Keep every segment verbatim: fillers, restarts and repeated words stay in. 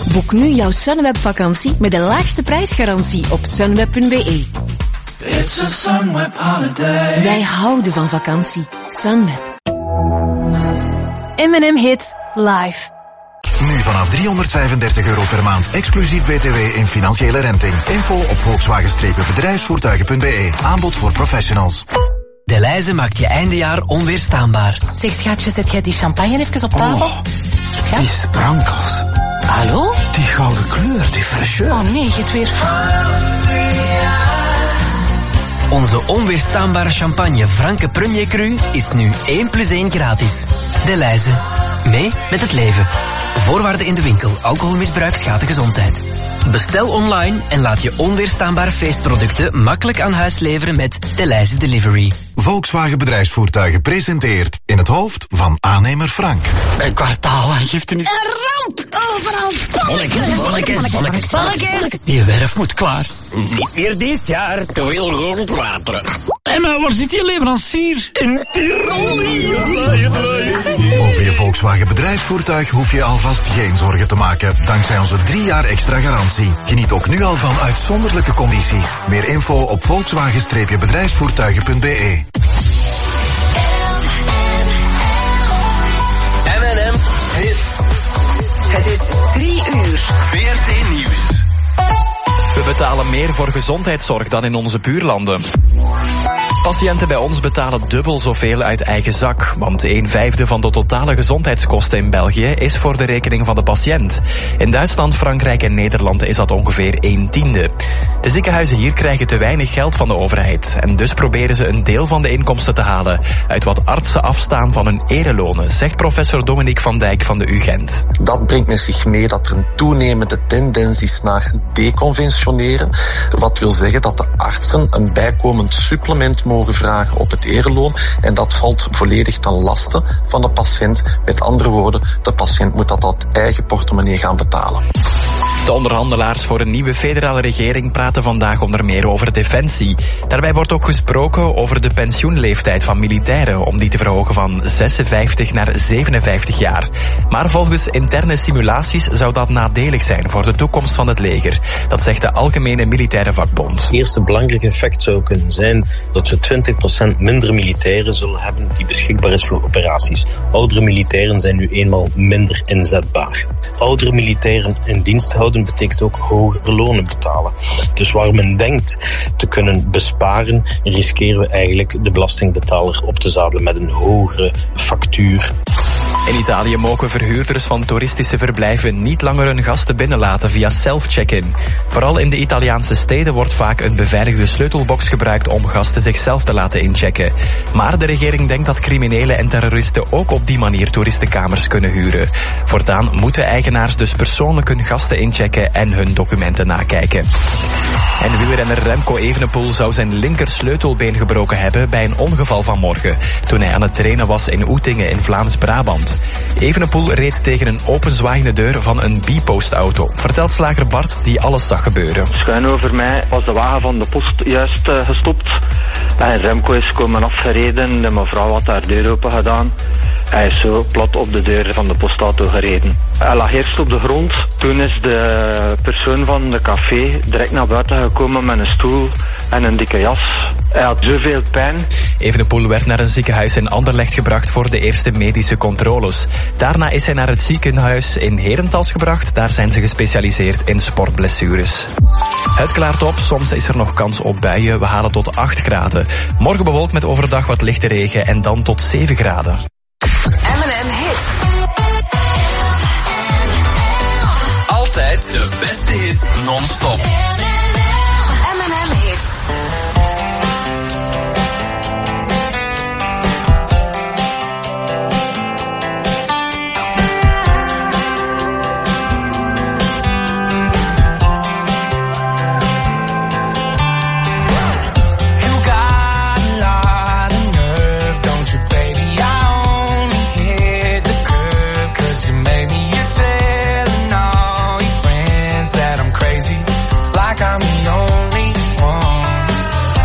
Boek nu jouw Sunweb-vakantie met de laagste prijsgarantie op sunweb punt be. It's a Sunweb holiday. Wij houden van vakantie. Sunweb. M en M Hits live. Nu vanaf driehonderdvijfendertig euro per maand, exclusief B T W in financiële renting. Info op volkswagen-bedrijfsvoertuigen punt be. Aanbod voor professionals. Delhaize maakt je eindejaar onweerstaanbaar. Zeg schatje, zet jij die champagne even op tafel? Oh, Schat? Die sprankels. Hallo? Die gouden kleur, die fraîcheur. Oh nee, je het weer... Onze onweerstaanbare champagne Franke Premier Cru is nu één plus één gratis. Delhaize. Mee met het leven. Voorwaarden in de winkel. Alcoholmisbruik schaadt de gezondheid. Bestel online en laat je onweerstaanbare feestproducten makkelijk aan huis leveren met Delhaize Delivery. Volkswagen Bedrijfsvoertuigen presenteert in het hoofd van aannemer Frank. Een kwartaalaangifte is... Een ramp! Overal Bolletjes, bolletjes, bolletjes, bolletjes. Die werf moet klaar. Niet meer dit jaar, te veel grondwater. Emma, waar zit je leverancier? In Tirol. Over je Volkswagen Bedrijfsvoertuig hoef je alvast geen zorgen te maken. Dankzij onze drie jaar extra garantie. Geniet ook nu al van uitzonderlijke condities. Meer info op volkswagen-bedrijfsvoertuigen punt be. M en M Hits. Het is drie uur. V R T Nieuws. We betalen meer voor gezondheidszorg dan in onze buurlanden. Patiënten bij ons betalen dubbel zoveel uit eigen zak, want een vijfde van de totale gezondheidskosten in België is voor de rekening van de patiënt. In Duitsland, Frankrijk en Nederland is dat ongeveer een tiende. De ziekenhuizen hier krijgen te weinig geld van de overheid en dus proberen ze een deel van de inkomsten te halen uit wat artsen afstaan van hun erelonen, zegt professor Dominique van Dijk van de U Gent. Dat brengt met zich mee dat er een toenemende tendens is naar deconventioneren, wat wil zeggen dat de artsen een bijkomend supplement mogen vragen op het ereloon en dat valt volledig ten laste van de patiënt. Met andere woorden, de patiënt moet dat uit eigen portemonnee gaan betalen. De onderhandelaars voor een nieuwe federale regering praten vandaag onder meer over defensie. Daarbij wordt ook gesproken over de pensioenleeftijd van militairen, om die te verhogen van zesenvijftig naar zevenenvijftig jaar. Maar volgens interne simulaties zou dat nadelig zijn voor de toekomst van het leger. Dat zegt de Algemene Militaire Vakbond. Het eerste belangrijke effect zou kunnen zijn dat we twintig procent minder militairen zullen hebben die beschikbaar is voor operaties. Oudere militairen zijn nu eenmaal minder inzetbaar. Oudere militairen in dienst houden betekent ook hogere lonen betalen. Dus waar men denkt te kunnen besparen, riskeren we eigenlijk de belastingbetaler op te zadelen met een hogere factuur. In Italië mogen verhuurders van toeristische verblijven niet langer hun gasten binnenlaten via self-check-in. Vooral in de Italiaanse steden wordt vaak een beveiligde sleutelbox gebruikt om gasten zichzelf te laten inchecken. Maar de regering denkt dat criminelen en terroristen ook op die manier toeristenkamers kunnen huren. Voortaan moeten eigenaars dus persoonlijk hun gasten inchecken en hun documenten nakijken. En wielrenner Remco Evenepoel zou zijn linker sleutelbeen gebroken hebben bij een ongeval vanmorgen, toen hij aan het trainen was in Oetingen in Vlaams-Brabant. Evenepoel reed tegen een openzwaaiende deur van een B-postauto, vertelt slager Bart die alles zag gebeuren. Schuin over mij was de wagen van de post juist uh, gestopt. En Remco is komen afgereden, de mevrouw had haar deur open gedaan. Hij is zo plat op de deur van de postauto gereden. Hij lag eerst op de grond. Toen is de persoon van de café direct naar buiten gekomen met een stoel en een dikke jas. Hij had zoveel pijn. Evenepoel werd naar een ziekenhuis in Anderlecht gebracht voor de eerste medische controles. Daarna is hij naar het ziekenhuis in Herentals gebracht. Daar zijn ze gespecialiseerd in sportblessures. Het klaart op, soms is er nog kans op buien. We halen tot acht graden. Morgen bewolkt met overdag wat lichte regen en dan tot zeven graden. M en M Hits. Altijd de beste hits non-stop. M en M Hits. I'm the only one.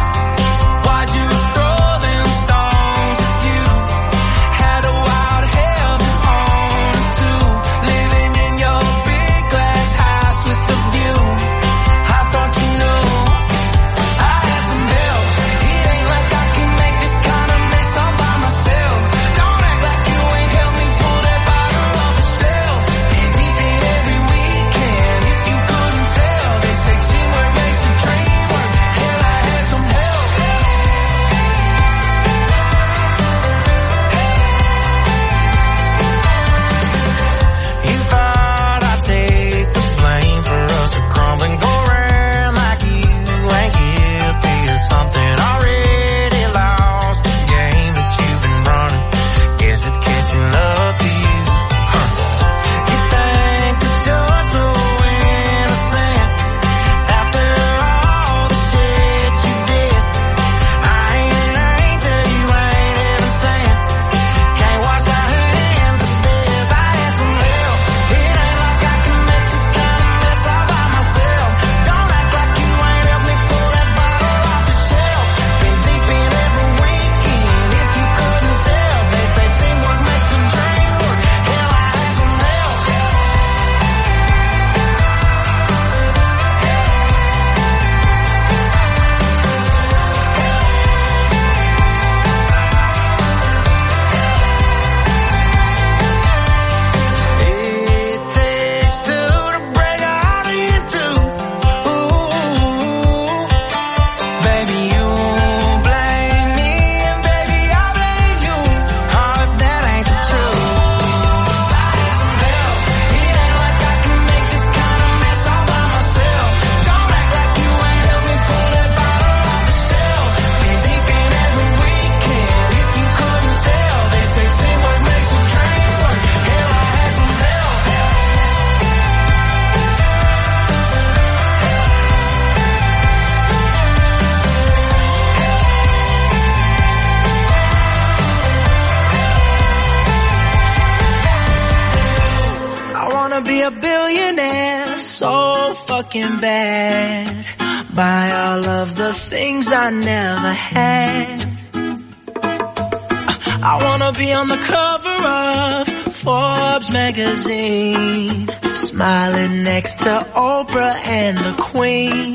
billionaire so fucking bad. Buy all of the things I never had. I wanna be on the cover of Forbes magazine, smiling next to Oprah and the Queen.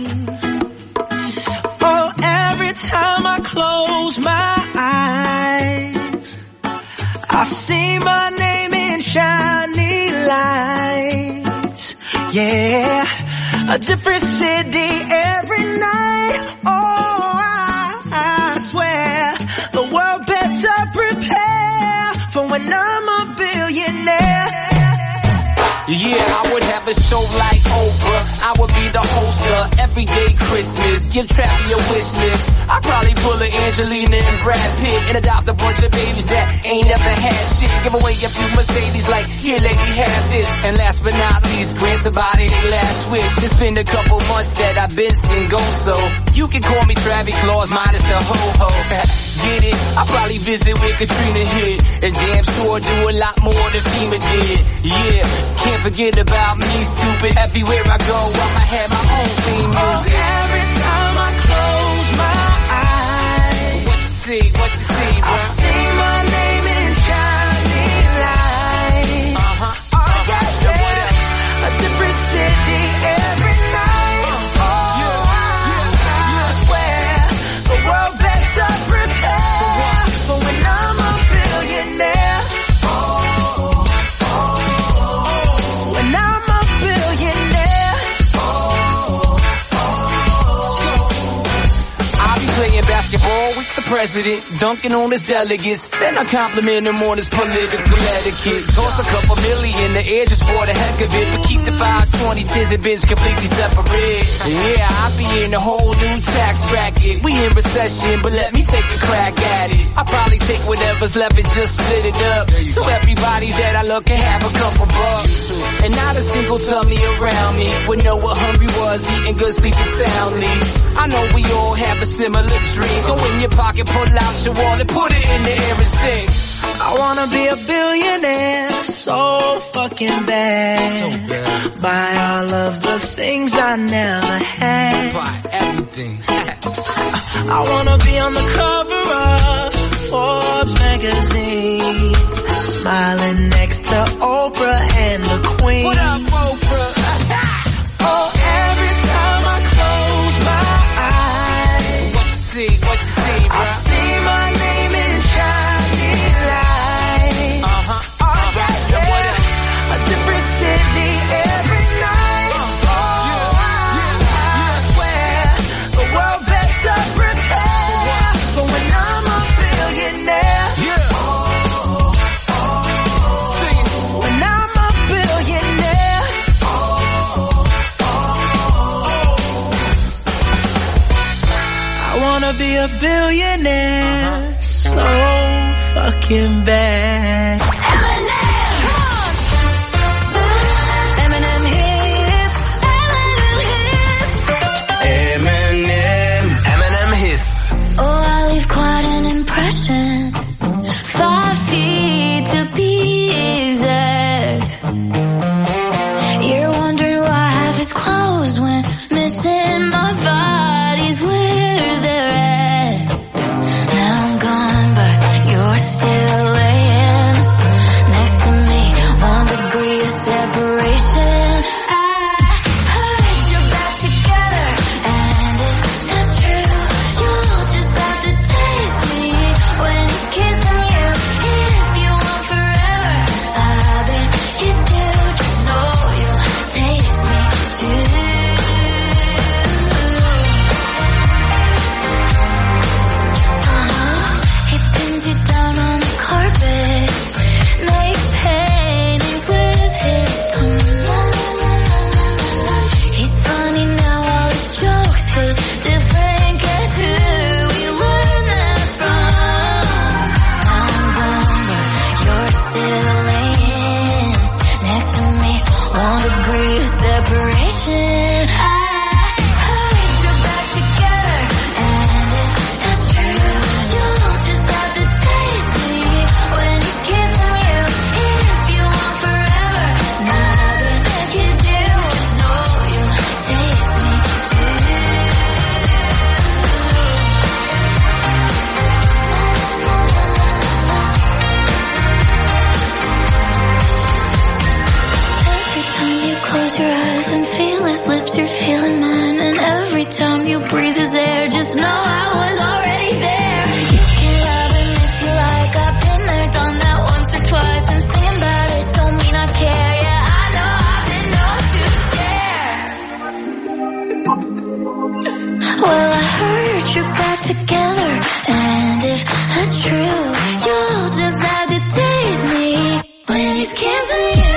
Oh, every time I close my eyes, I see my name in shiny lights. Yeah, a different city every night. Oh, I, I swear the world better prepare for when I'm a billionaire. Yeah, I would have a show like Oprah. I would be the host of Everyday Christmas. Give Travi a wish list. I'd probably pull a Angelina and Brad Pitt and adopt a bunch of babies that ain't never had shit. Give away a few Mercedes like, here lady, have this. And last but not least, grant somebody their last wish. It's been a couple months that I've been single, so you can call me Travis Claus minus the ho-ho. Get it? I'll probably visit where Katrina hit, and damn sure do a lot more than FEMA did. Yeah, can't forget about me, stupid. Everywhere I go, I'ma have my own theme music. Oh, every time I close my eyes, what you see, what you see, bro? I see my name in shining lights. Uh-huh. Oh, yeah, yeah. A different city every night. Oh, yeah, yeah, I, I swear the world better prepare for when I'm a billionaire. Oh, oh, oh, when I'm a billionaire. Oh, oh, I'll be playing basketball with the president, dunking on his delegates, then I compliment him on his political etiquette. Toss a couple million in the air just for the heck of it, but keep the fives, twenty, tens, and bins completely separate. Yeah, I'll be in a whole new tax bracket. We in recession, but let me take a crack at it. I'll probably take whatever's left and just split it up, so everybody that I love can have a couple bucks. And not a single tummy around me would know what hungry was, eating good, sleeping soundly. I know we all have a similar dream. Go in your pocket, pull out your wallet, put it in the air and sing. I wanna be a billionaire so fucking bad. So bad. Buy all of the things I never had. Buy everything. I wanna be on the cover of Forbes magazine, smiling next to Oprah and the Queen. What up, Oprah? Oh, every time I close my eyes, what you see, what you see, bro? I see my name in shining lights. Uh-huh. Oh, yeah, yeah. A different city every night. Oh, yeah, yeah, I swear the world better prepare for when I'm a billionaire. Yeah. Oh, oh, Sing it. when I'm a billionaire. Oh, oh, I wanna be a billionaire uh-huh. so fucking bad. Eminem hits. Eminem hits. Eminem. Eminem hits. Oh, I leave quite an impression. Five feet to be exact. You're wondering why half is closed when missing my body's where they're at. Now I'm gone, but you're still laying close your eyes and feel his lips, you're feeling mine. And every time you breathe his air, just know I was already there. You can love him if you like, I've been there, done that once or twice. And singing about it don't mean I care. Yeah, I know I've been known to share. Well, I heard you're back together, and if that's true, you'll just have to taste me when he's kissing you.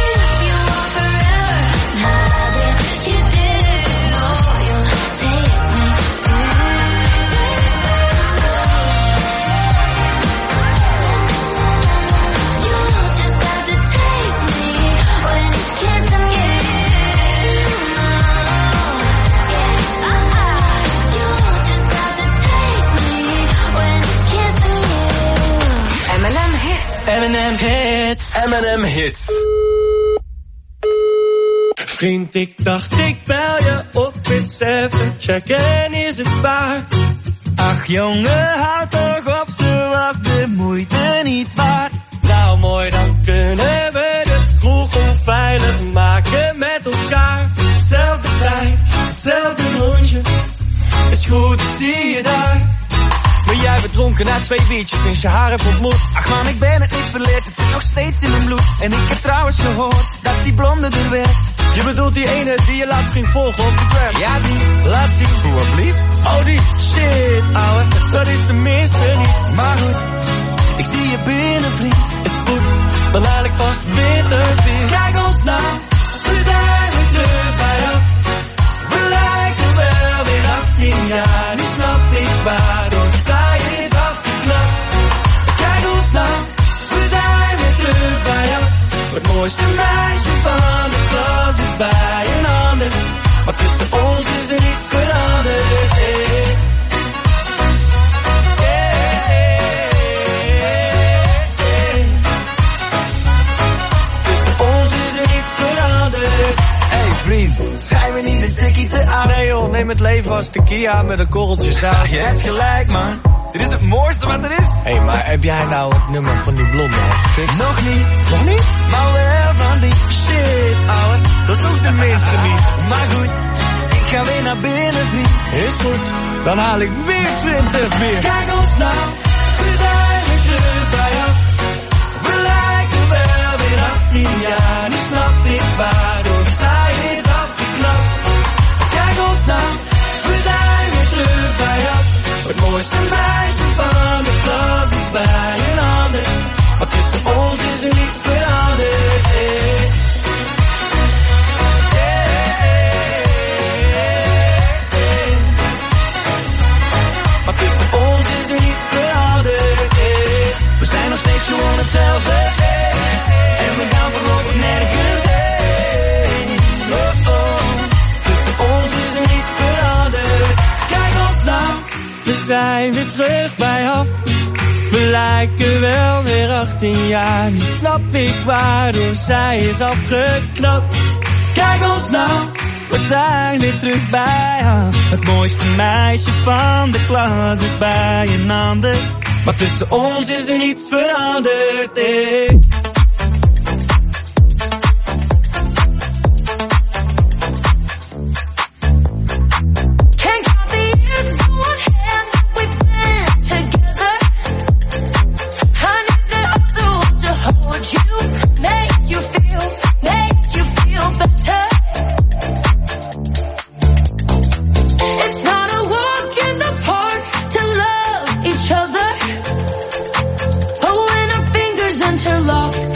M and M Hits. M and M Hits. Vriend, ik dacht ik bel je op eens even checken, is het waar? Ach jongen, houd toch op, ze was de moeite niet waard. Nou mooi, dan kunnen we de kroeg onveilig maken met elkaar. Zelfde tijd, hetzelfde rondje, is goed, ik zie je daar. Maar jij bent dronken na twee biertjes sinds je haar hebt ontmoet. Ach man, ik ben het niet verleerd, het zit nog steeds in mijn bloed. En ik heb trouwens gehoord dat die blonde er werd. Je bedoelt die ene die je laatst ging volgen op de gram? Ja, die. Laat zien. Hoe alblieft? Oh, die. Shit, ouwe. Dat is de minste niet. Maar goed, ik zie je binnen, vriend. Is goed, dan haal ik vast bitter weer. Kijk ons nou, we zijn weer terug bij jou. We lijken wel weer achttien jaar. Nu snap ik waarom zij is afgeknapt. Kijk ons nou, we zijn weer terug bij jou. Het mooiste meisje van de klas is bij een ander. Maar tussen ons is er niets veranderd. Hey. Hey, hey. Tussen ons is er niets veranderd. Hey vriend, zijn we niet een tikkie te oud? Nee joh, neem het leven als tequila met een korreltje zout. Je hebt gelijk man, dit is het mooiste wat er is. Hé, hey, maar heb jij nou het nummer van die blonde gefixt? Nog niet. Nog niet? Maar wel van die shit, ouwe. Dat is ook de minste niet. Maar goed, ik ga weer naar binnen, vriend. Is goed, dan haal ik weer twintig bier. Kijk ons nou, we zijn weer terug bij jou. We lijken wel weer achttien jaar. Nu snap ik waarom zij is afgeknapt. Kijk ons nou, we zijn weer terug bij jou. Het mooiste meisje van de klas is bij een ander. Maar tussen ons is er niets veranderd. Hey. Hey, hey. Maar tussen ons is er niets veranderd. Hey. We zijn nog steeds gewoon hetzelfde. Hey. En we gaan voorlopig nergens heen. Oh, oh. Tussen ons is er niets veranderd. Kijk ons nou. We zijn weer terug bij af. We lijken wel weer achttien jaar. Nu snap ik waardoor zij is afgeknapt. Kijk ons nou, we zijn weer terug bij af. Het mooiste meisje van de klas is bij een ander. Maar tussen ons is er niets veranderd. Hey. Love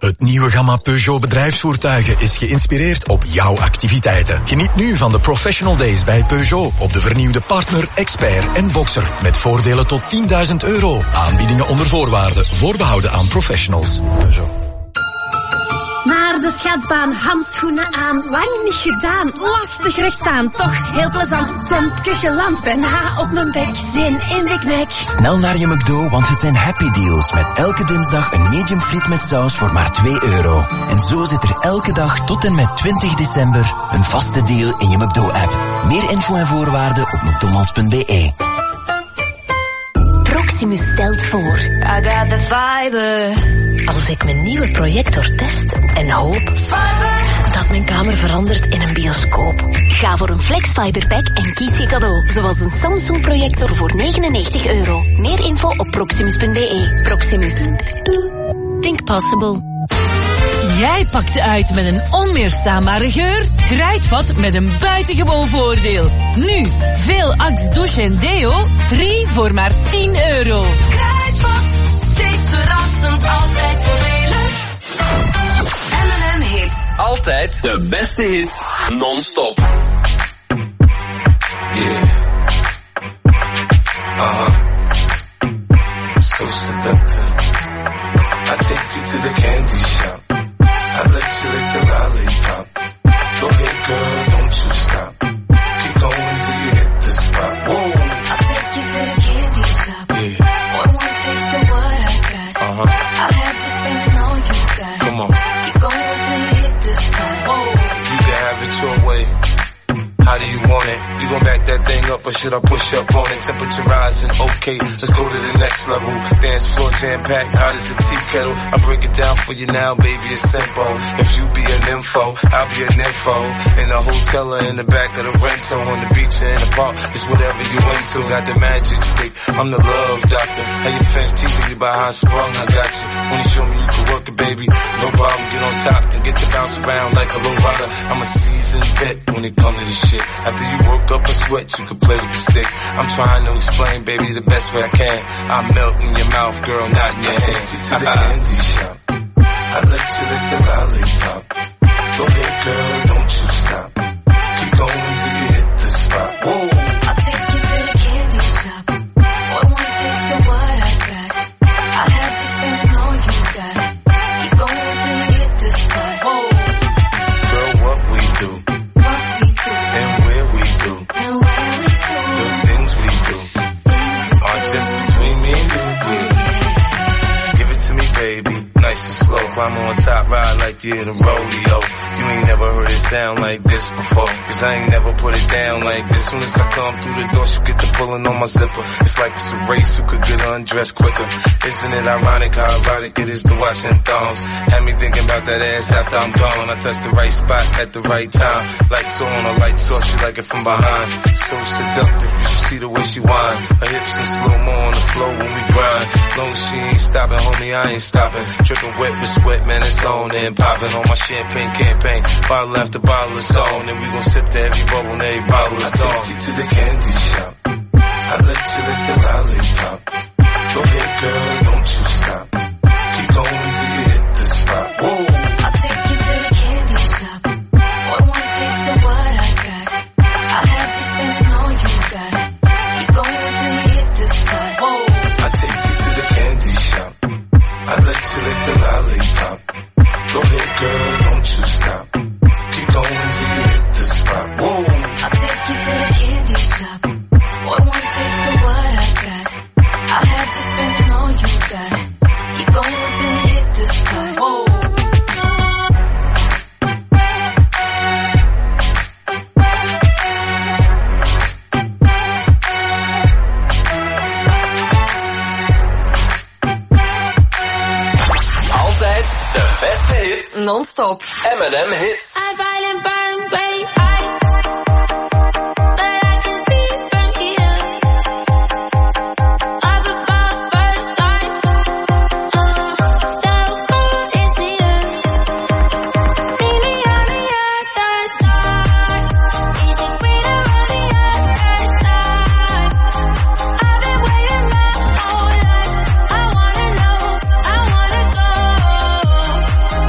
Het nieuwe gamma Peugeot bedrijfsvoertuigen is geïnspireerd op jouw activiteiten. Geniet nu van de Professional Days bij Peugeot op de vernieuwde Partner, Expert en Boxer. Met voordelen tot tienduizend euro. Aanbiedingen onder voorwaarden, voorbehouden aan professionals. Peugeot. Naar de schaatsbaan, handschoenen aan, lang niet gedaan, lastig rechtstaan, toch heel plezant. Tompje geland, bijna op mijn bek, zin in Big Mac. Snel naar je McDo, want het zijn happy deals. Met elke dinsdag een medium friet met saus voor maar twee euro. En zo zit er elke dag tot en met twintig december een vaste deal in je McDo-app. Meer info en voorwaarden op mcdonalds punt b e. Proximus stelt voor. I got the fiber. Als ik mijn nieuwe projector test en hoop dat mijn kamer verandert in een bioscoop. Ga voor een Flexfiber Pack en kies je cadeau. Zoals een Samsung projector voor negenennegentig euro. Meer info op proximus punt b e. Proximus. Think possible. Jij pakt uit met een onweerstaanbare geur. Kruidvat met een buitengewoon voordeel. Nu, veel Axe douche en deo. drie voor maar tien euro. Kruidvat, steeds verrassend, altijd voordelig. M en M hits. Altijd de beste hits, non-stop. Yeah. Uh-huh. So seductive. I take you to the candy shop. I let you lick the lollipop. Go ahead, girl, don't you stop. Keep going till you hit the spot. Whoa. I'll take you to the candy shop. Yeah. One more taste of what I got. Uh-huh. I'll have to spend all you got. Come on. Keep going till you hit the spot. Whoa. You can have it your way. How do you want it? You gon' back that thing up or should I push up on it? Temperature rising, okay, let's go to the next level. Dance floor jam packed, hot as a tea kettle. I break it down for you now, baby, it's simple. If you be an info, I'll be an info. In the hotel or in the back of the rental, on the beach or in the park, it's whatever you into. Got the magic stick, I'm the love doctor. How your fans teasing you about how I sprung, I got you. When you show me you can work it, baby, no problem, get on top, then get to bounce around like a low rider. I'm a seasoned vet when it comes to this shit. After you work up a sweat, you can play with the stick. I'm trying to explain, baby, the best way I can. I melt in your mouth, girl, not in your hand. I take you to the candy shop. I let you lick the lollipop. Go ahead, girl, don't you stop. Keep going till you hit the spot. Whoa. I'll take you to the candy shop. One more taste of what I got. I'll have to spend all you got. Keep going till you hit the spot. Whoa. Girl, what we do. And where we do. The things we do are just between me and you. Yeah. Give it to me, baby. Nice and slow. Climb on top, ride like you're in a rodeo. You ain't never heard it sound like this before. Cause I ain't never put it down like this. Soon as I come through the door, she get the pulling on my zipper. It's like it's a race who could get undressed quicker. Isn't it ironic how erotic it is to watch in thongs? Had me thinking about that ass after I'm gone. I touched the right spot at the right time. Lights on, a light off, she like it from behind. So seductive, you should see the way she whine. Her hips in slow-mo on the floor when we grind. Long as she ain't stopping, homie, I ain't stopping. Dripping wet with sweat, man, it's on and popping on my champagne campaign. Bottle after bottle is on, and we gon' sip to every bubble and every bottle is gone. I take you to the candy shop. I let you lick the lollipop. Go ahead, girl, don't you stop. Keep going till you hit the spot. Whoa. I'll take you to the candy shop. One more taste of what I got. I'll have to spend all you got. Keep going till you hit the spot. Whoa. I take you to the candy shop. I let you lick the lollipop. Go ahead, girl, don't you stop. Keep going till you hit the spot. Whoa. I'll take you to the candy shop. One more taste of what I got. I'll have to spend all you got. Keep going till you hit the spot. Whoa. Altijd de beste hits, non-stop. M en M hits. I violent, violent, great heights. But I can see from here. Up above bird time. Uh, so cold is the air. Leaning on the other side. Is it greener on the other side? I've been waiting my whole life. I wanna know, I wanna go.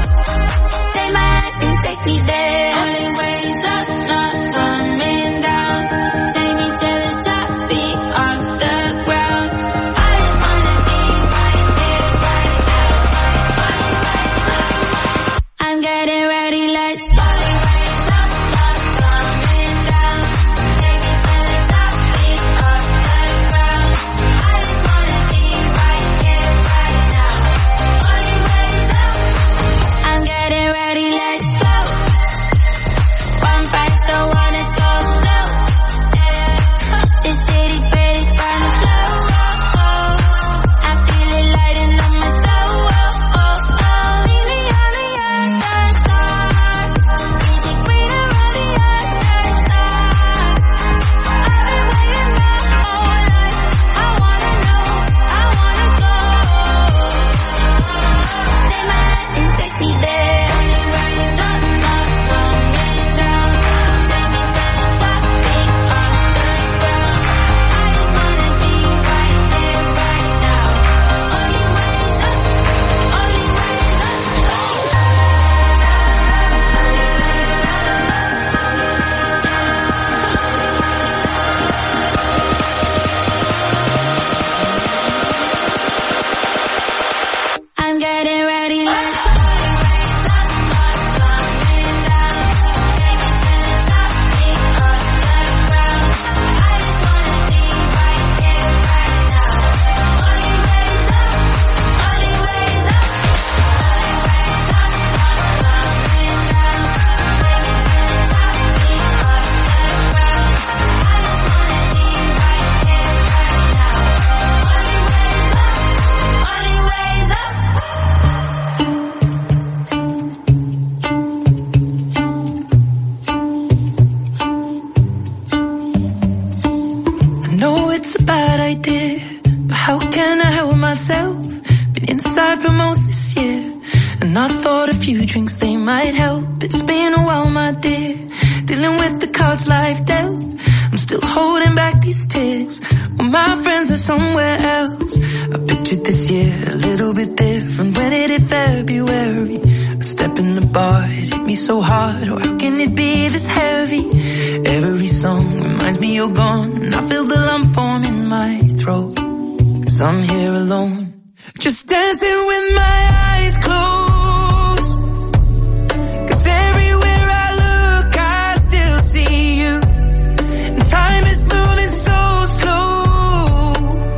myself. Been inside for most this year, and I thought a few drinks, they might help. It's been a while, my dear, dealing with the cards life dealt. I'm still holding back these tears, well, my friends are somewhere else. I pictured this year a little bit different. When it hit February, a step in the bar, it hit me so hard. Or how can it be this heavy? Every song reminds me you're gone, and I feel the lump form in my throat, 'cause I'm here alone, just dancing with my eyes closed. 'Cause everywhere I look, I still see you. And time is moving so slow,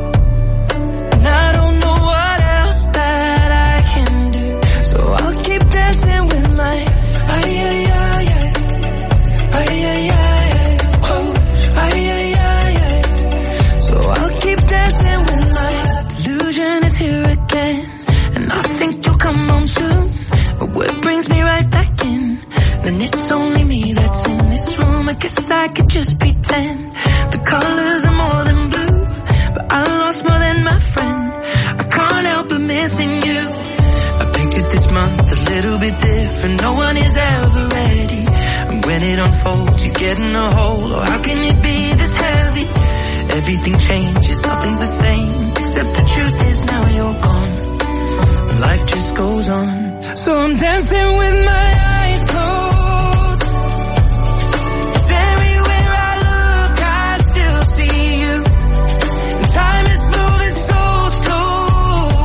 and I don't know what else that I can do. So I'll keep dancing with my ay ay ay ay ay ay ay oh ay ay ay ay. So I'll keep dancing with my delusion is here again, and I think you'll come home soon. But what brings me right back in? Then it's only me that's in this room. I guess I could just pretend the colors are more than blue, but I lost more than my friend. I can't help but missing you. I pictured this month a little bit different. No one is ever ready, and when it unfolds, you get in a hole. Or how can it be this heavy? Everything changes, nothing's the same, except the truth is now you're gone. Life just goes on, so I'm dancing with my eyes closed. 'Cause everywhere I look, I still see you. And time is moving so slow,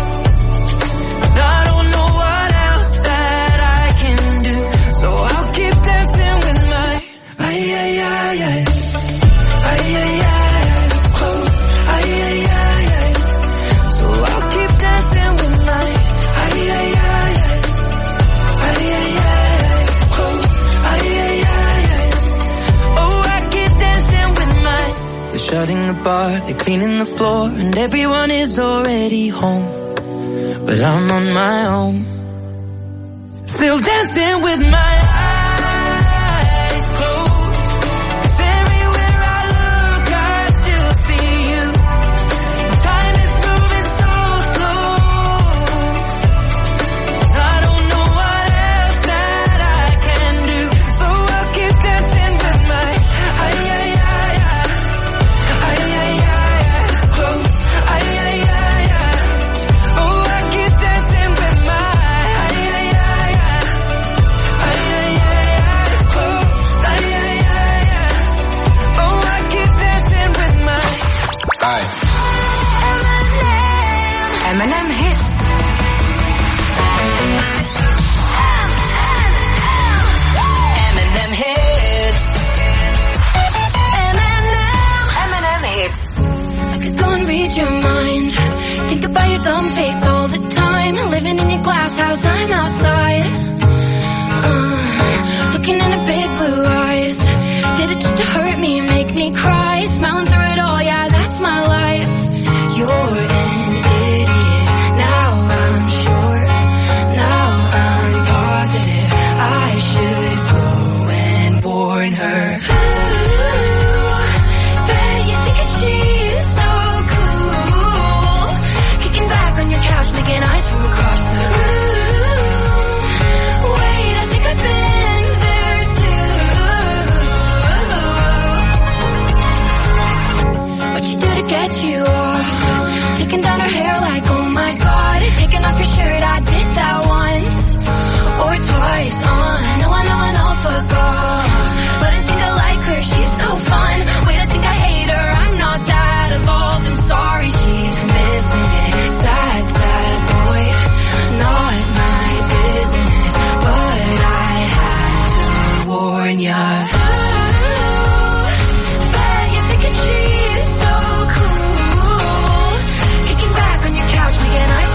and I don't know what else that I can do. So I'll keep dancing with my ay ay ay ay ay ay ay oh ay ay ay ay. So I'll keep dancing with my ay ay ay ay ay ay ay oh ay ay ay ay. Oh, I keep dancing with my. They're shutting the bar, they're cleaning the floor, and everyone is already home, but I'm on my own, still dancing with my eyes closed. 'Cause everywhere I look, I still see you. Time is moving so slow, I don't know what else that I can do. So I'll keep dancing with my ay ay ay ay ay ay ay close ay ay ay ay. Oh, I keep dancing with my ay ay ay ay ay ay ay close ay ay ay ay. Oh, I keep dancing with my. Aye. M and M hits. M and M hits. M and M. M and M hits. I could go and read your mind, think about your dumb face all the time. Living in your glass house, I'm outside, uh, looking into big blue eyes. Did it just to hurt me, make me cry? Smiling through it all, yeah, that's my life. You're an idiot, now I'm sure, now I'm positive I should go and warn her. Ooh, bet you think that she's so cool, kicking back on your couch, making eyes from across the room. Wait, I think I've been there too. What you do to get you off? Taking down her hair like, oh my god. Taking off your shirt, I did that once or twice. Uh, no, I know, I know, I forgot. But I think I like her, she's so fun. Wait, I think I hate her, I'm not that evolved. I'm sorry, she's missing it. Sad, sad boy, not my business, but I had to warn ya. Ooh, bet you think that she's so cool, kicking back on your couch, making eyes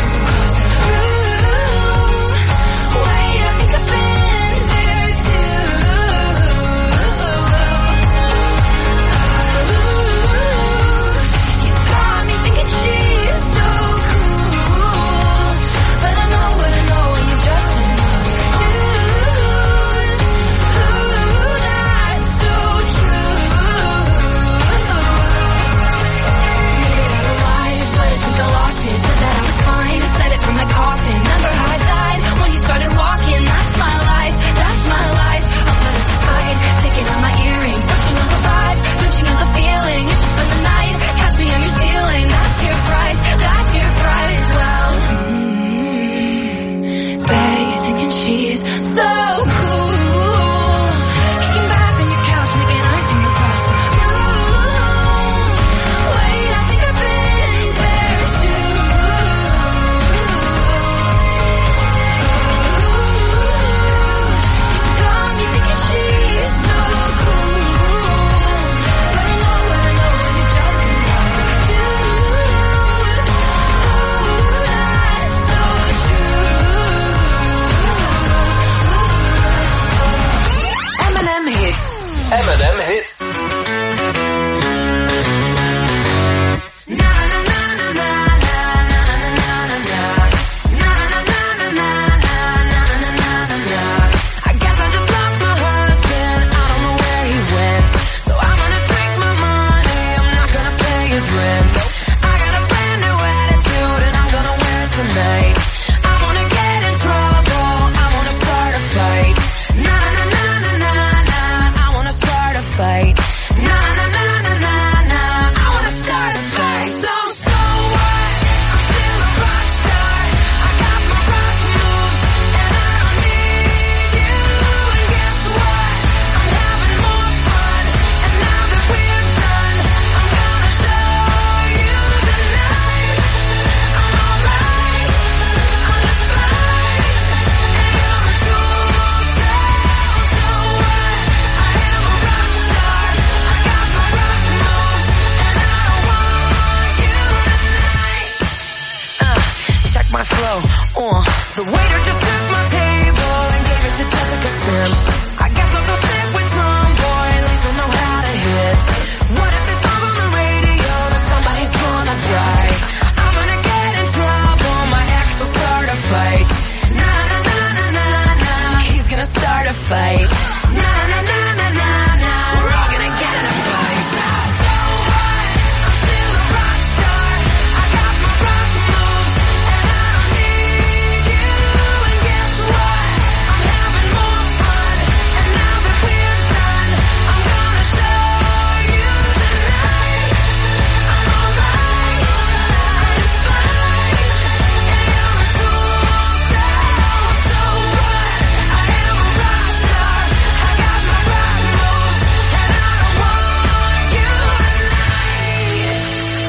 my flow. Uh, the waiter just took my table and gave it to Jessica Sims. I guess I'll go sit with Tom Boy, at least I know how to hit. What if this song's on the radio, then somebody's gonna die? I'm gonna get in trouble, my ex will start a fight. Na na na na na na, he's gonna start a fight. Na na na na na na, we're all gonna get in a fight. So what? I'm still a rock star. I got my rock moves, and I don't need you. And guess what? I'm having more fun. And now that we're done, I'm gonna show you tonight. I'm alright, it's fine. And you're a tool, so, so what? I am a rock star. I got my rock moves, and I don't want you tonight.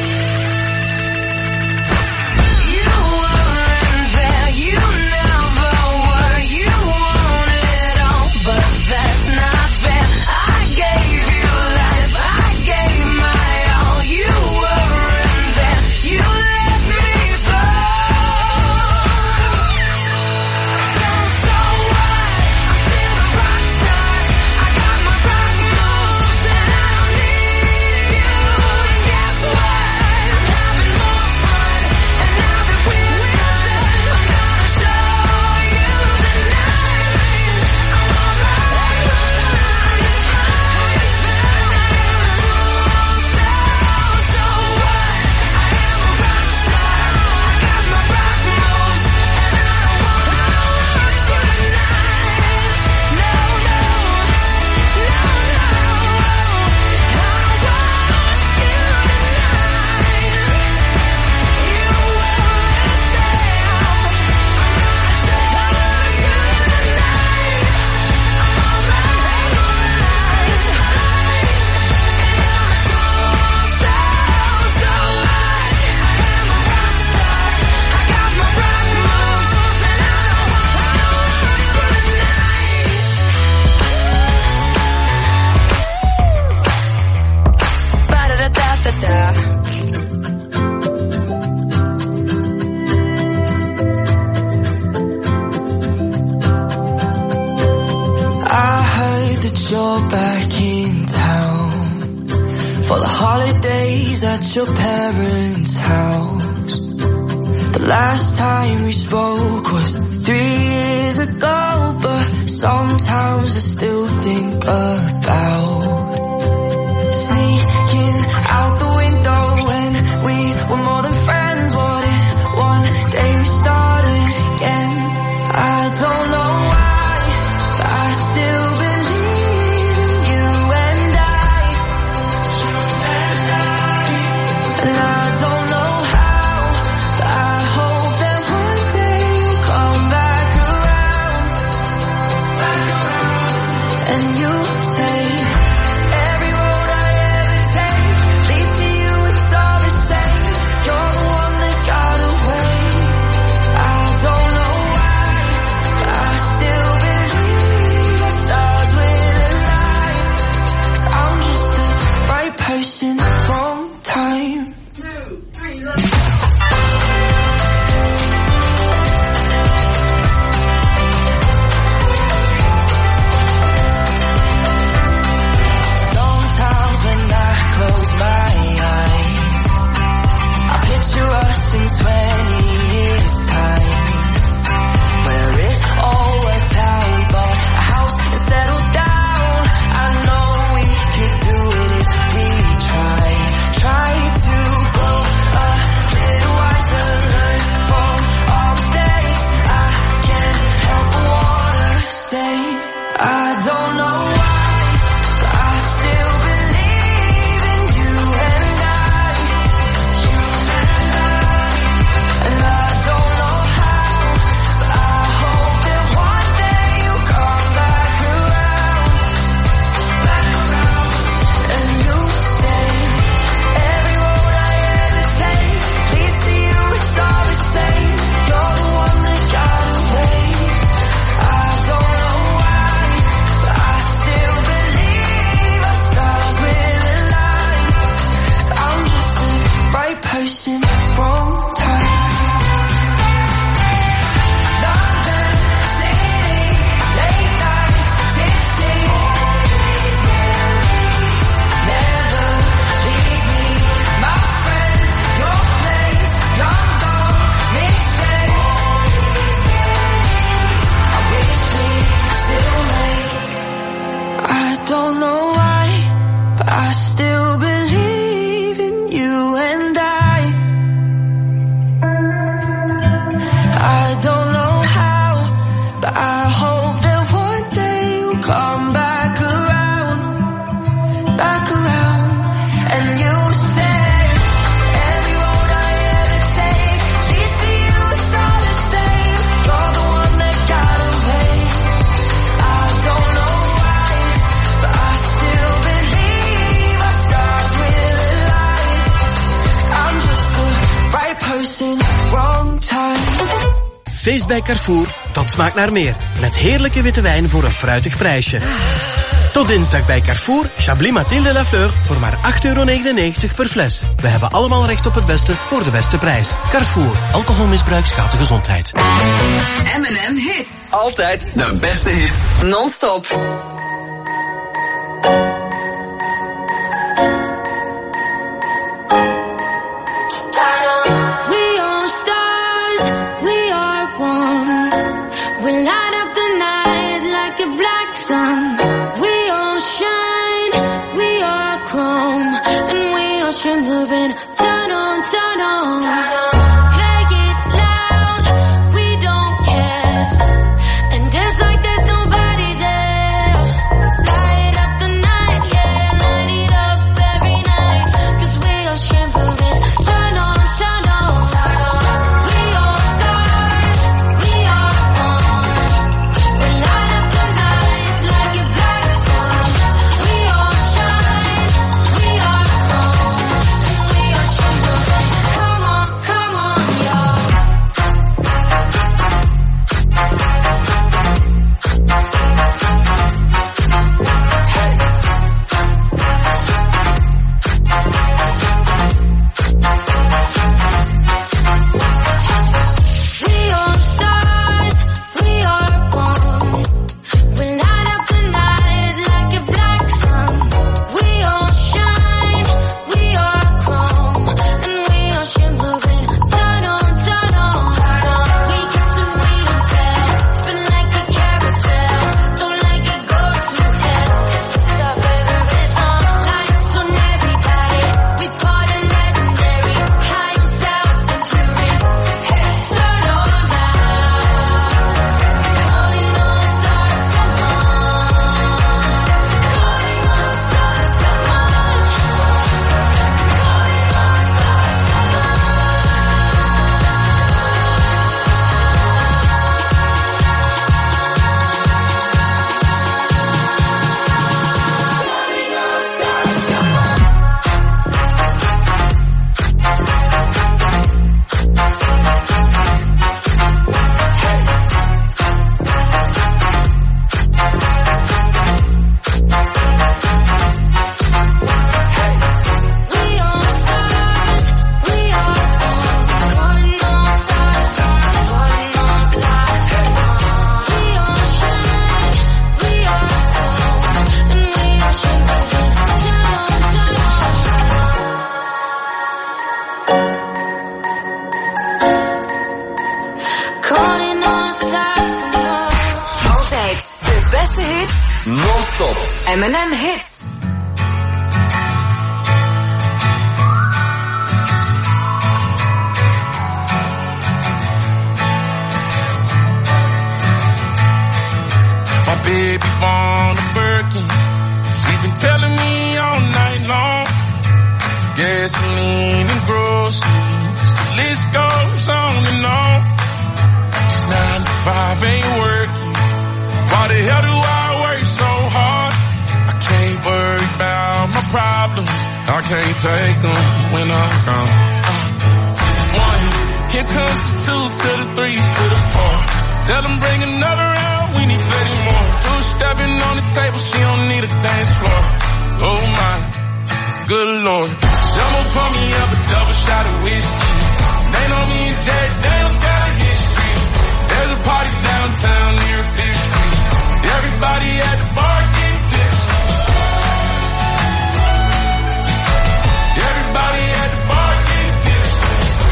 You weren't there, you never were. You want it all, but that's not fair. I gave you life, I gave my all. You weren't there, you let me fall. So, so what? I'm still a rock star. I got my rock moves, and I don't need you. And guess what? I'm having more fun. And now that we're done, I'm gonna show you tonight. I'm alright, it's fine. So, so what? I am a rock star. I got my rock moves, and I don't want you tonight. No, no, no, no. I don't want you tonight. You weren't there. I'm gonna show you tonight. I'm alright, it's fine. And you're a tool, so, so what? I am a rock star. I got my rock moves, and I don't want you tonight. Ba-da-da-da-da-da. I heard that you're back in town for the holidays at your parents' house. The last time we spoke was three years ago, but sometimes I still think about sneaking out the window when we were more than friends. What if one day we start again? I don't know why, but I still believe in you and I. And I don't know how, but I hope that one day you'll come back around. And you say long time. Feest bij Carrefour, dat smaakt naar meer. Met heerlijke witte wijn voor een fruitig prijsje. Tot dinsdag bij Carrefour, Chablis Mathilde Lafleur voor maar acht euro negenennegentig per fles. We hebben allemaal recht op het beste voor de beste prijs. Carrefour, alcoholmisbruik schaadt de gezondheid. M en M Hits. Altijd de beste hits. Non-stop. We are stars, we are one. We light up the night like a black sun. We all shine, we are chrome, and we are shimmering. Turn on, turn on. Play it loud, we don't care. And dance like there's nobody there. Light up the night, yeah, light it up every night. 'Cause we are shimmering. Turn on, turn on. We are stars, we are one. We light up the night like a black sun. We all shine, we are chrome, and we are shimmering. Come on, come on, y'all. We are stars, we are one. We light up the night like a black sun. We all shine, we are chrome, and we are shimmering. Turn on, turn on. We kiss and we don't tell. Spin like a carousel. Don't like it, go to hell. This is our favorite song. Lights on everybody. We party legendary. High on sound and fury. Turn on now. Calling all stars, come on. Calling all stars, come on. Calling all stars, come on. Calling all stars, come on. We are stars, we are one. Calling all stars, calling all stars, come on. We all shine, we are chrome, and we are shimmering. Turn on, turn on. Calling all stars, come on. Altijd de beste hits. Non-stop. M en M Hits. My baby born a Birkin. She's been telling me all night long. Gasoline and groceries. The list goes on and on. It's nine to five ain't working. Why the hell do I work so hard? I can't worry about my problems. I can't take them when I'm gone. Uh, one, here comes the two to the three to the four. Tell them bring another round, we need plenty more. Two stepping on the table, she don't need a dance floor. Oh my, good lord. Someone pour me up a double shot of whiskey. They know me and Jack Daniels got a history. There's a party downtown near Fifth Street. Everybody at the bar getting tipsy. Everybody at the bar getting tipsy.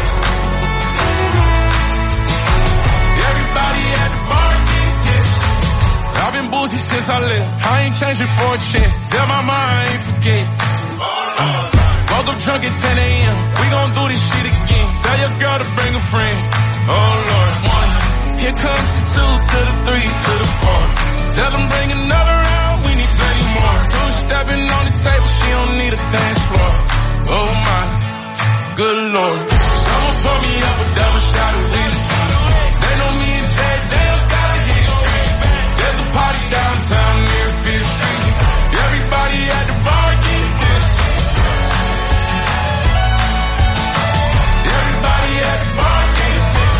Everybody at the bar getting tipsy. I've been boozy since I left. I ain't changing for a check. Tell my mind I ain't forget. Uh, woke up drunk at ten a.m. We gon' do this shit again. Tell your girl to bring a friend. Oh Lord, one. Here comes the two to the three to the four. Tell them bring another round, we need plenty more. Two stepping on the table, she don't need a dance floor. Oh my, good lord. Someone pour me up a double shot of whiskey. They know me and Jack Daniels got a history. There's a party downtown near Fifth Street. Everybody at the bar getting tipsy. Everybody at the bar getting tipsy.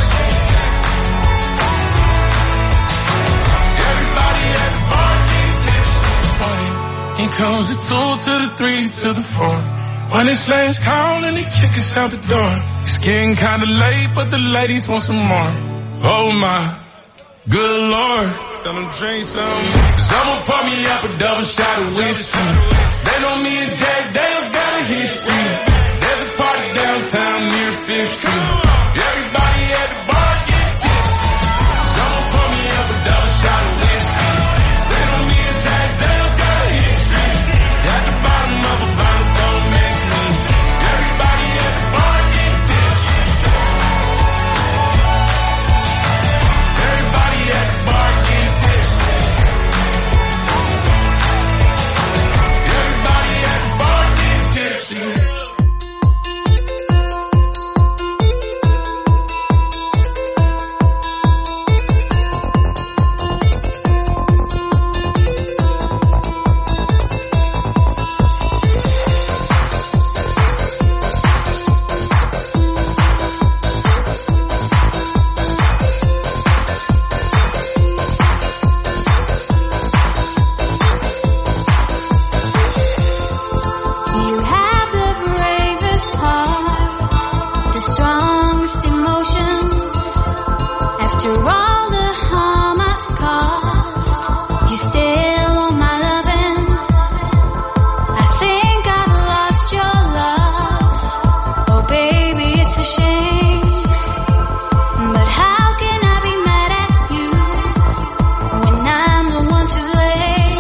the two to the three to the four. When it's last call and they kick us out the door. It's getting kinda late, but the ladies want some more. Oh my, good lord. Tell them drink some. Someone pour me up a double shot of whiskey. They know me and Jack Dale's got a history. There's a party downtown near Fifth Street. Everybody at the bar get tipsy. Someone pour me up a double shot of whiskey. They know me and Jack Dale's got a history. At the bottom of a bottle, don't mess me. Everybody at the bar get tipsy. Everybody at the bar get tipsy. Everybody at the bar get tipsy. You have the bravest heart, the strongest emotions. After all the harm I've caused, you still want my loving. I think I've lost your love. Oh baby, it's a shame. But how can I be mad at you when I'm the one to blame?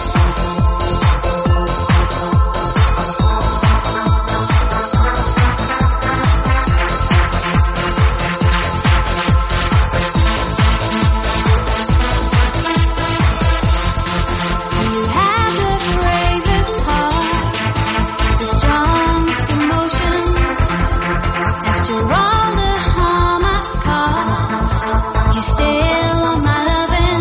You have the bravest heart, the strongest emotions. After all the harm I've caused, you still want my loving.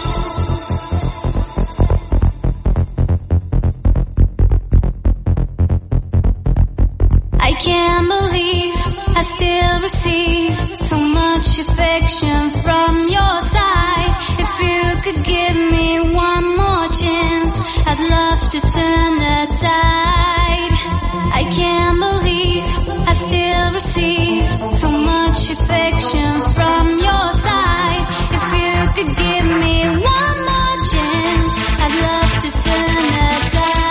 I can't believe I still receive so much affection from your side. If you could give me one more chance, I'd love to turn the tide. I can't believe I still receive so much affection from your side. If you could give me one more chance, I'd love to turn the tide.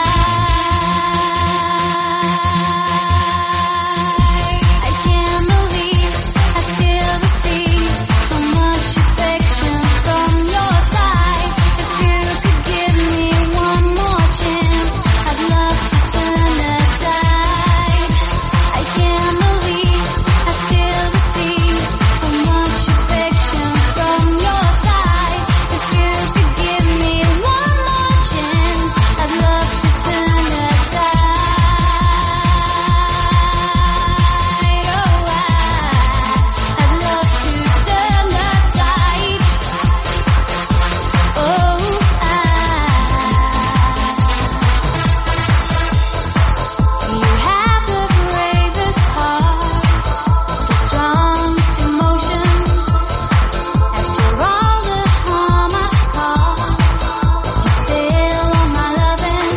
I can't believe I still receive so much affection from your side. If you could give me one more chance, I'd love to turn the tide. I can't believe I still receive so much affection from your side. If you could give me one more chance, I'd love to turn the tide. Oh, I'd love to turn the tide. Oh, you have the bravest heart, the strongest emotions. After all the harm I've caused, you still want my loving.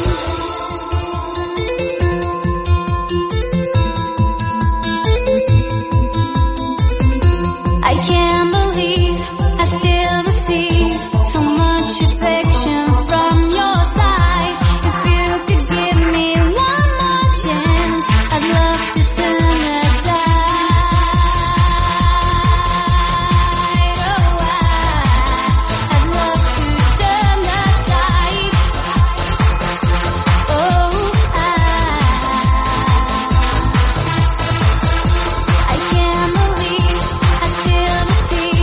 I can't believe I still receive so much affection from your side. If you could give me one more chance, I'd love to turn the tide. Oh, I'd love to turn the tide. Oh, I can't believe I still receive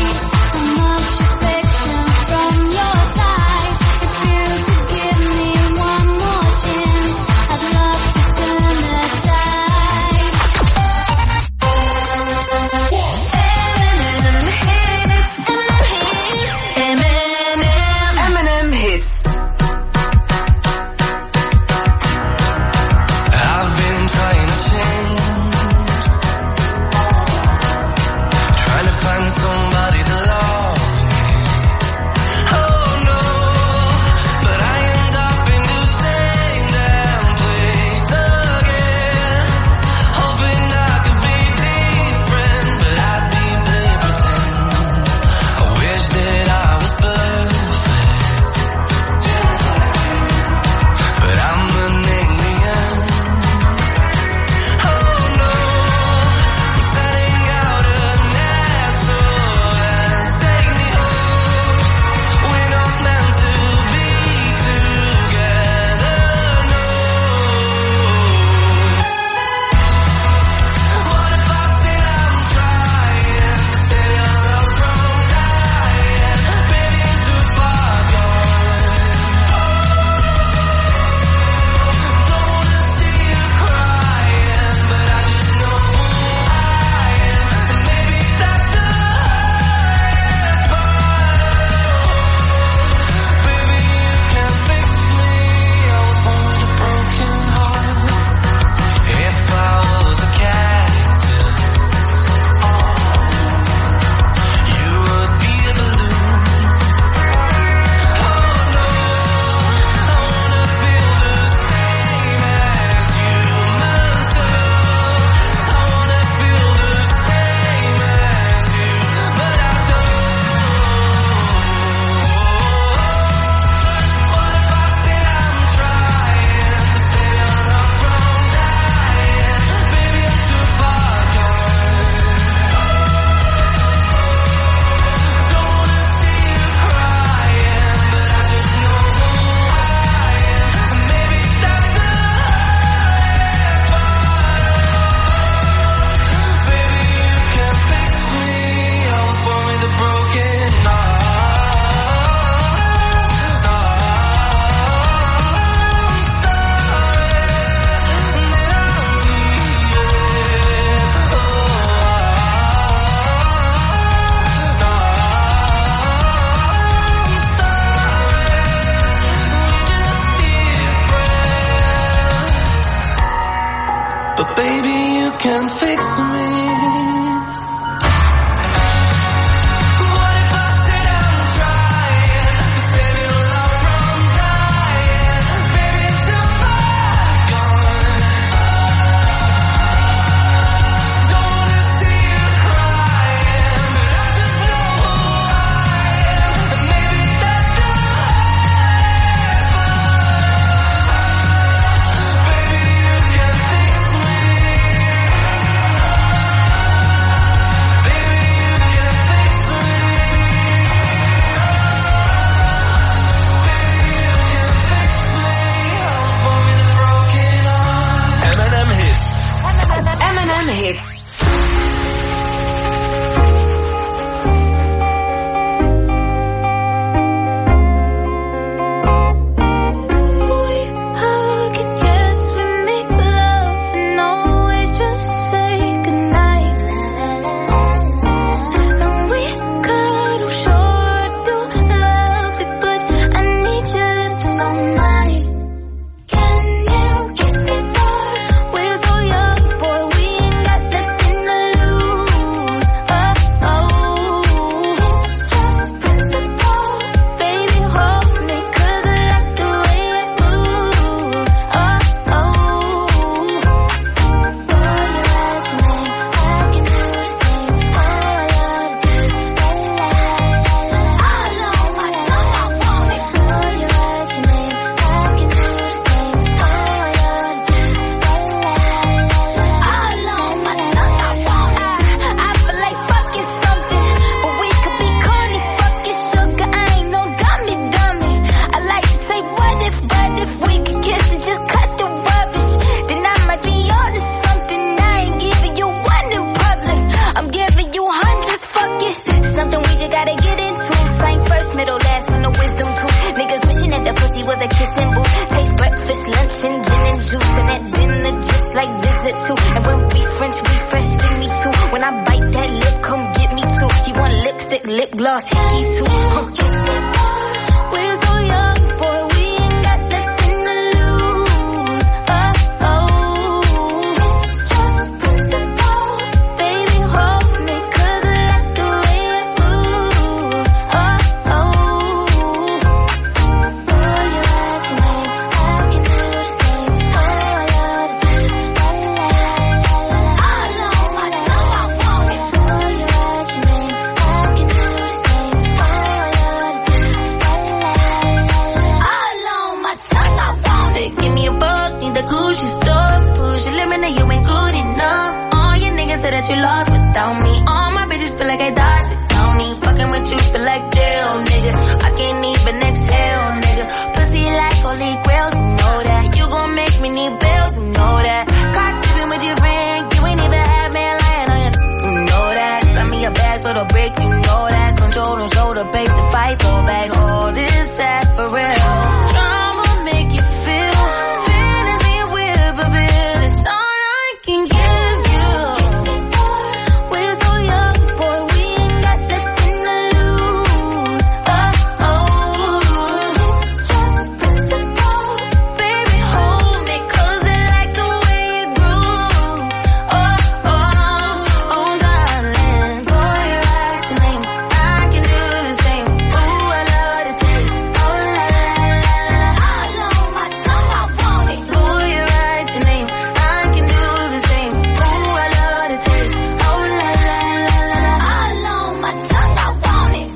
lipstick, lip gloss, hickeys too. Huh. We're so young, boy, we ain't got nothing to lose. Oh, oh, it's just principle. Baby, hold me, 'cause I like the way it moves. Oh, oh. Oh, you ask me, I can do the same. Oh, I love the taste. La, la, la, la, la. All on my tongue, I want it. Oh, you ask me, I can do the same. Oh, I love the taste. La, la, la, la. All on my tongue, I want it. Give me a buck, need the Gucci store. Push your limit, now you ain't good enough. All your niggas say that you lost without me. All my bitches feel like I dodged the county. Fucking with you feel like jail, nigga. I can't even exhale, nigga. Pussy like holy grail, you know that. You gon' make me need bail, you know that. Cock dipping with your friend, you ain't even have man lying on you, you know that. Got me a bag for the brick, you know that. Control and shoulder, pace and fight, throw back all this ass for real. Drama make you feel, fantasy and whip a bill. It's all I can give you. We're so young, boy, we ain't got nothing to lose. Oh, oh, it's just principle. Baby, hold me, 'cause I like the way it groove. Oh, oh, oh, darling, boy, you write your name. I can do the same. Ooh, I love the taste. Oh, la, la, la, la. All on my tongue, I want it. Boy, you write your name. I can do the same. Ooh, I love the taste. Oh, la, la, la, la, la. All on my tongue, I want it.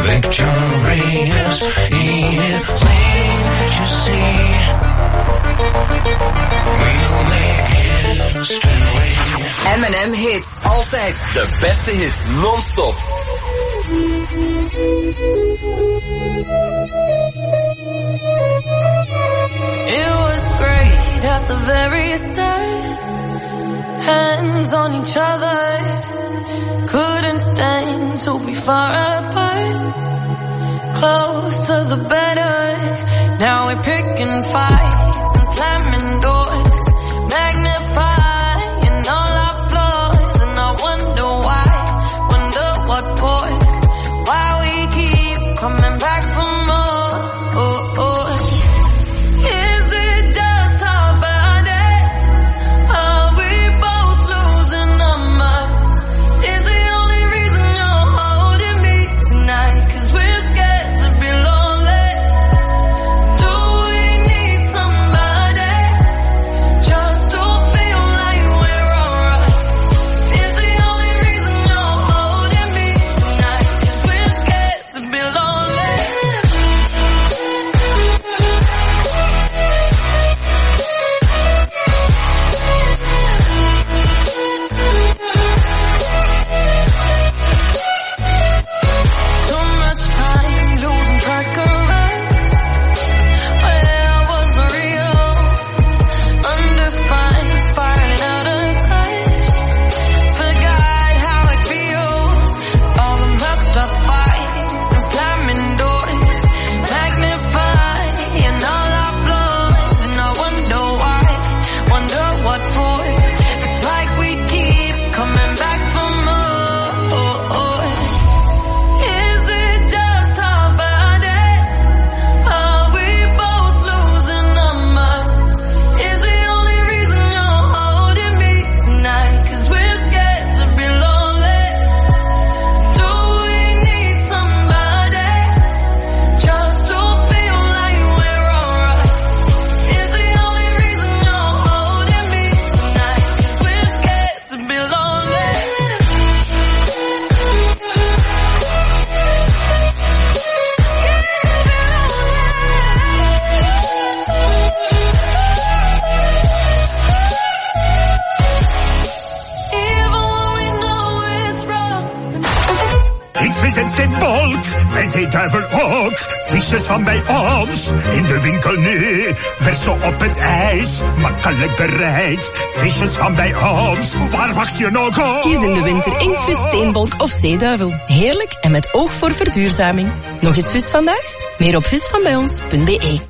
victorious. Eat it plain to see. We'll make history. M en M Hits. Altijd de beste hits, non-stop. It was great at the very start. Hands on each other. Couldn't stand to be far apart. Closer the better. Now we're picking fights and slamming doors. Magnifying all our flaws. And I wonder why, wonder what for. Why we keep coming back for more. Oh, oh. Is it just our bodies? Are we both losing our minds? Is the only reason you're holding me tonight? 'Cause we're scared to be lonely. Do we need somebody just to feel like we're alright? Is the only reason you're holding me tonight? 'Cause we're scared to be lonely. Too much time losing track of us. Where was the real? Undefined, spiraling out of touch. Forgot how it feels. All the messed up fights and slamming doors. Magnifying all our flaws. And I wonder why, wonder what for. It's like we keep coming back for more. Is it just our bodies? Are we both losing our minds? Is the only reason you're holding me tonight? 'Cause we're scared to be lonely. Do we need somebody just to feel like we're alright? Is the only reason you're holding me tonight? 'Cause we're scared to be lonely. Iets is zijn boot, en zij duivel ook. Visjes van bij ons, in de winkel nu. Vers zo op het ijs, makkelijk bereid. Visjes van bij ons, waar wacht je nog op? Kies in de winter inktvis, steenbolk of zeeduivel. Heerlijk en met oog voor verduurzaming. Nog eens vis vandaag? Meer op visvanbijons punt b e.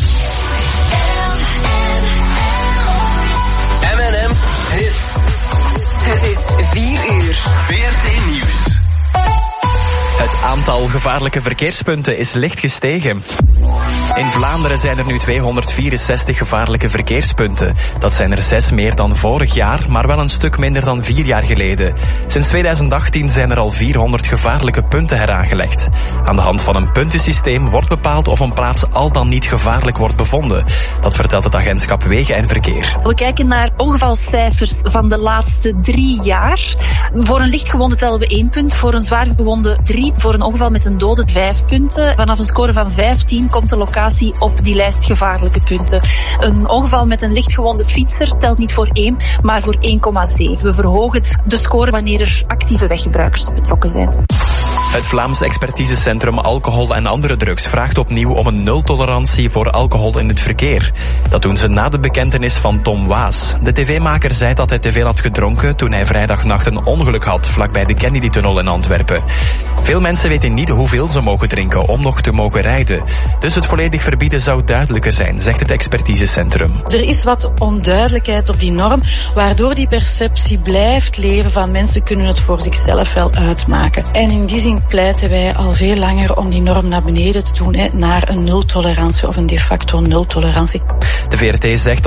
M en M Hits. Het is vier uur. V R T Nieuws. Het aantal gevaarlijke verkeerspunten is licht gestegen. In Vlaanderen zijn er nu tweehonderdvierenzestig gevaarlijke verkeerspunten. Dat zijn er zes meer dan vorig jaar, maar wel een stuk minder dan vier jaar geleden. Sinds tweeduizend achttien zijn er al vierhonderd gevaarlijke punten heraangelegd. Aan de hand van een puntensysteem wordt bepaald of een plaats al dan niet gevaarlijk wordt bevonden. Dat vertelt het agentschap Wegen en Verkeer. We kijken naar ongevalcijfers van de laatste drie jaar. Voor een lichtgewonde tellen we één punt, voor een zwaargewonde drie, voor een ongeval met een dode vijf punten. Vanaf een score van vijftien komt de locatie op die lijst gevaarlijke punten. Een ongeval met een lichtgewonde fietser telt niet voor één, maar voor één komma zeven. We verhogen de score wanneer er actieve weggebruikers betrokken zijn. Het Vlaams expertisecentrum Alcohol en andere drugs vraagt opnieuw om een nultolerantie voor alcohol in het verkeer. Dat doen ze na de bekentenis van Tom Waas. De tv-maker zei dat hij te veel had gedronken toen hij vrijdagnacht een ongeluk had vlakbij de Kennedy-tunnel in Antwerpen. Veel mensen weten niet hoeveel ze mogen drinken om nog te mogen rijden. Dus het volledig verbieden zou duidelijker zijn, zegt het expertisecentrum. Er is wat onduidelijkheid op die norm, waardoor die perceptie blijft leven van mensen kunnen het voor zichzelf wel uitmaken. En in die zin pleiten wij al veel langer om die norm naar beneden te doen, hè, naar een nultolerantie of een de facto nultolerantie. De V R T zegt